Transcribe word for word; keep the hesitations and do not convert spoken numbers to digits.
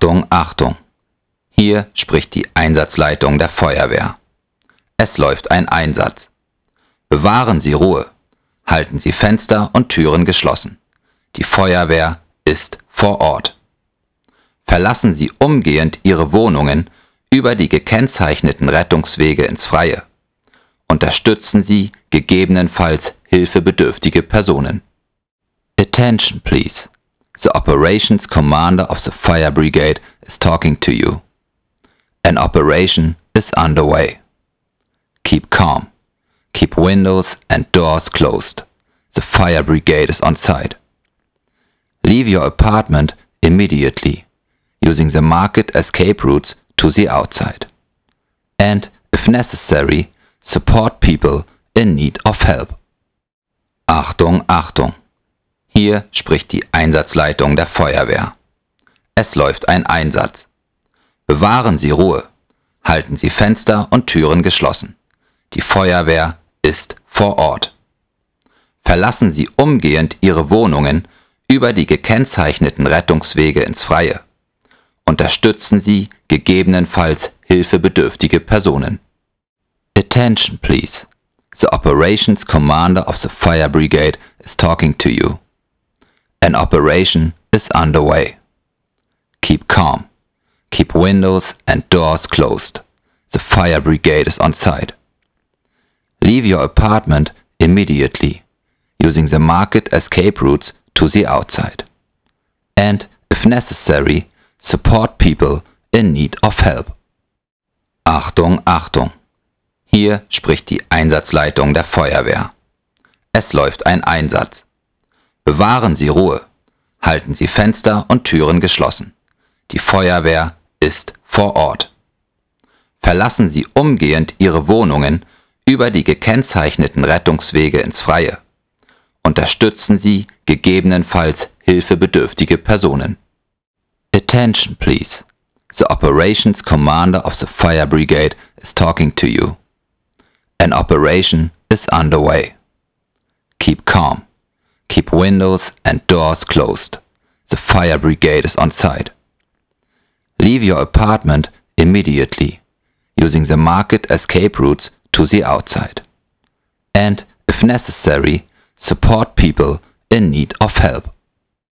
Achtung, Achtung! Hier spricht die Einsatzleitung der Feuerwehr. Es läuft ein Einsatz. Bewahren Sie Ruhe. Halten Sie Fenster und Türen geschlossen. Die Feuerwehr ist vor Ort. Verlassen Sie umgehend Ihre Wohnungen über die gekennzeichneten Rettungswege ins Freie. Unterstützen Sie gegebenenfalls hilfebedürftige Personen. Attention, please. The Operations Commander of the Fire Brigade is talking to you. An operation is underway. Keep calm. Keep windows and doors closed. The fire brigade is on site. Leave your apartment immediately, using the marked escape routes to the outside. And, if necessary, support people in need of help. Achtung, Achtung! Hier spricht die Einsatzleitung der Feuerwehr. Es läuft ein Einsatz. Bewahren Sie Ruhe. Halten Sie Fenster und Türen geschlossen. Die Feuerwehr ist vor Ort. Verlassen Sie umgehend Ihre Wohnungen über die gekennzeichneten Rettungswege ins Freie. Unterstützen Sie gegebenenfalls hilfebedürftige Personen. Attention, please. The Operations Commander of the Fire Brigade is talking to you. An operation is underway. Keep calm. Keep windows and doors closed. The fire brigade is on site. Leave your apartment immediately, using the marked escape routes to the outside. And, if necessary, support people in need of help. Achtung, Achtung! Hier spricht die Einsatzleitung der Feuerwehr. Es läuft ein Einsatz. Bewahren Sie Ruhe. Halten Sie Fenster und Türen geschlossen. Die Feuerwehr ist vor Ort. Verlassen Sie umgehend Ihre Wohnungen über die gekennzeichneten Rettungswege ins Freie. Unterstützen Sie gegebenenfalls hilfebedürftige Personen. Attention, please. The Operations Commander of the Fire Brigade is talking to you. An operation is underway. Keep calm. Keep windows and doors closed. The fire brigade is on site. Leave your apartment immediately, using the marked escape routes to the outside. And, if necessary, support people in need of help.